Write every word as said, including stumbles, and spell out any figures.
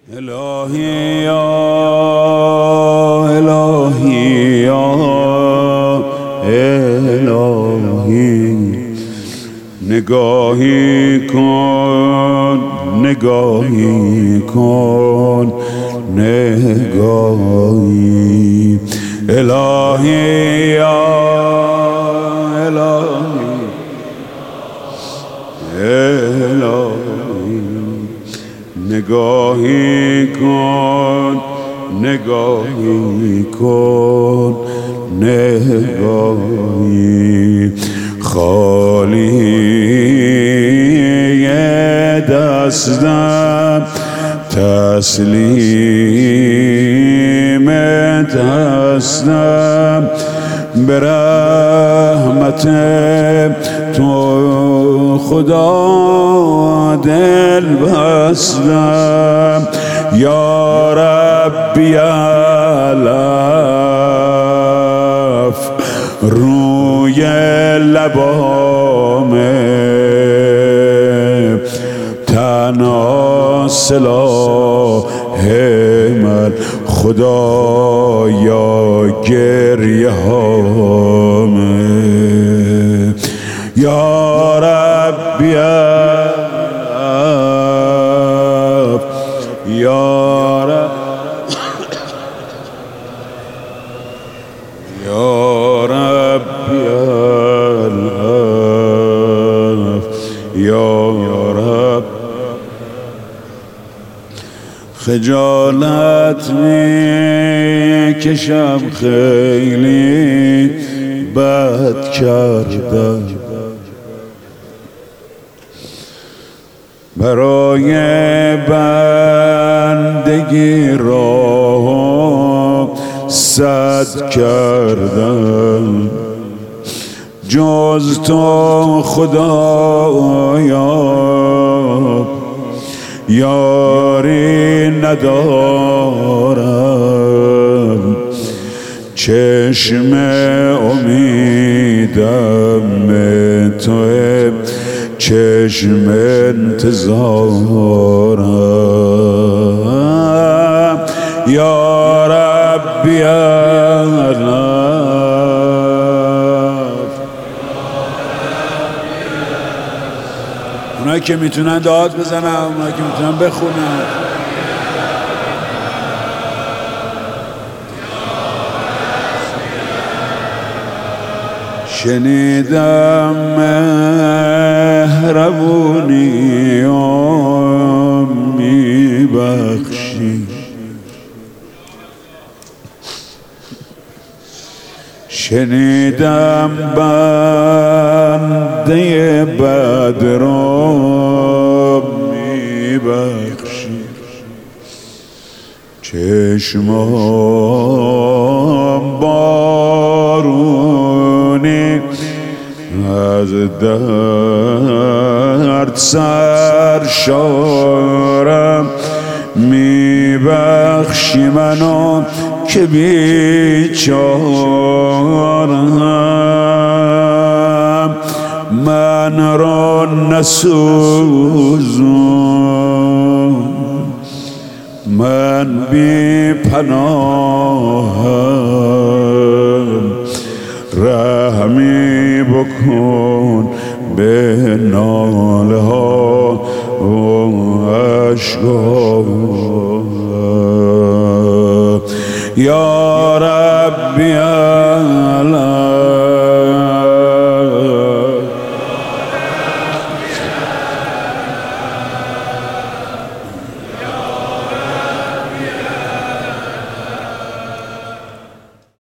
الهی یا الهی یا الهی نگاهی کن نگاهی کن نگاهی الهی یا الهی الهی نگاهی کن نگاهی کن نگاهی خالی دستم تسلیم هستم به رحمت تو خدا دل بستم یا ربی الف روی لبام تنها سلاح من خدایا گریه هامه یا ربی یا رب یا ربی یا رب خجالت می کشم خیلی بد کردم برای بندگی را صد کردم جز تو خدایا یاری ندارم چشم امیدم توه چشم انتظارم یا ربی الف اونایی که میتونن داد بزنن اونایی که میتونن بخونن شنیدم مهربونی و میبخشی شنیدم بنده بد را میبخشی چشمان بارونی از درد سرشارم میبخشی منو که بیچارم من را نسوزون من بی پناهم رحمی بکن به ناله ها و عشقا یا ربی